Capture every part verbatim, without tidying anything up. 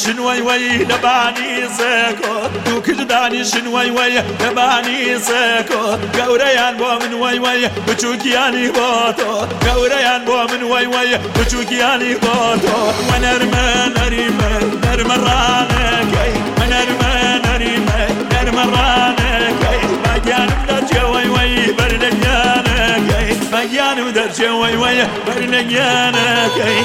شنوي وي لباني سكو دوك جداني شنوي وي لباني سكو قوريان بو من وي وي بچوكياني بوتو قوريان بو من وي وي بچوكياني بوتو ونرمى نرمى نرمى رانكي ونرمى نرمى نرمى رانكي مجان بدرجة وي وي برنجانكي مجان بدرجة وي وي برنجانكي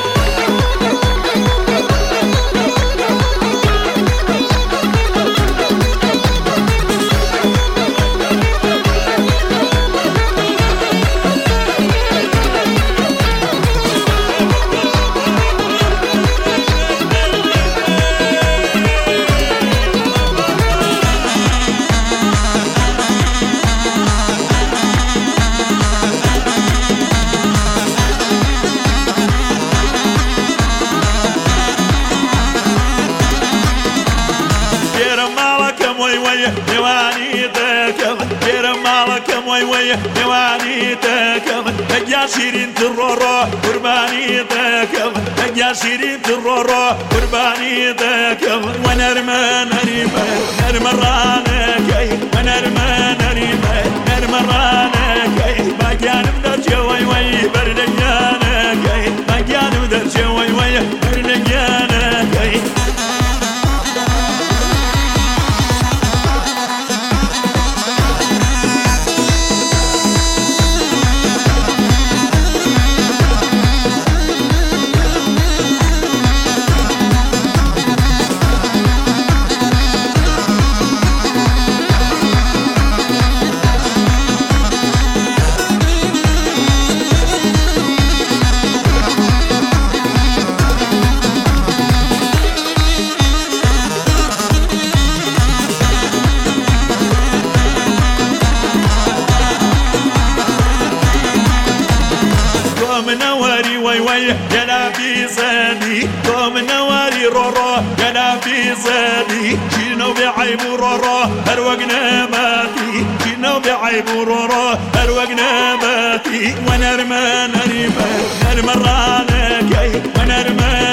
نواني تكم كرم مالكم وي وي نواني تكم يا شيرين ترورو قرباني تكم يا شيرين ترورو قرباني تكم ونرمى نرمى نرمى رانكي ونرمى نرمى نرمى رانكي ما كان بدرجة وي وي بردجانكي ما كان بدرجة وي وي بردجانكي منوري وي وي يا في زادي قوم نواري رورو يا في زادي شنو بعيب رورو اروقنا ماتي شنو بعيب رورو اروقنا ماتي ونرمى نرمى نرمى رانكي ونرمى